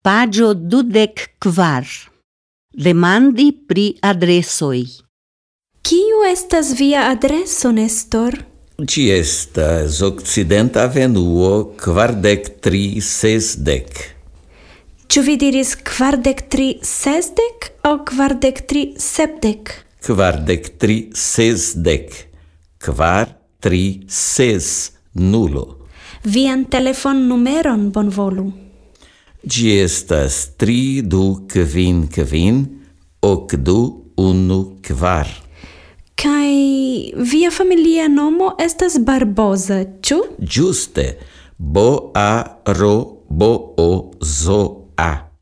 Pagio 24. Demandi pri adresoj. Kiu estas via adreso, Nestor? Ĝi estas Okcidenta Avenuo 4360. Ĉu vi diris 4360 aŭ 4370? 4360. 436 Vian telefonnumeron bonvolu. Ĝi estas 3255 8214. Kaj via familia nomo estas Barboza, ĉu? Ĝuste. Boarobozoa.